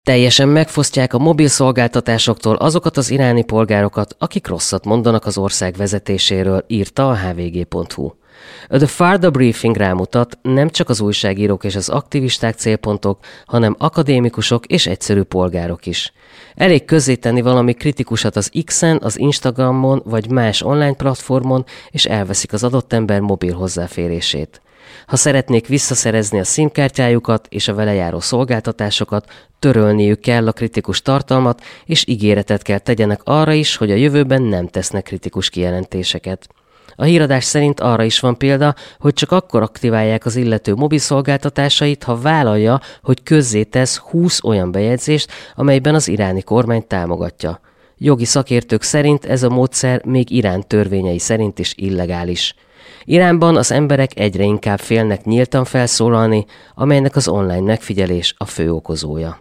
Teljesen megfosztják a mobil szolgáltatásoktól azokat az iráni polgárokat, akik rosszat mondanak az ország vezetéséről, írta a hvg.hu. A The Farda Briefing rámutat, nem csak az újságírók és az aktivisták célpontok, hanem akadémikusok és egyszerű polgárok is. Elég közzétenni valami kritikusat az X-en, az Instagramon vagy más online platformon, és elveszik az adott ember mobil hozzáférését. Ha szeretnék visszaszerezni a SIM-kártyájukat és a vele járó szolgáltatásokat, törölniük kell a kritikus tartalmat, és ígéretet kell tegyenek arra is, hogy a jövőben nem tesznek kritikus kijelentéseket. A híradás szerint arra is van példa, hogy csak akkor aktiválják az illető mobil szolgáltatásait, ha vállalja, hogy közzétesz 20 olyan bejegyzést, amelyben az iráni kormány támogatja. Jogi szakértők szerint ez a módszer még Irán törvényei szerint is illegális. Iránban az emberek egyre inkább félnek nyíltan felszólalni, amelynek az online megfigyelés a fő okozója.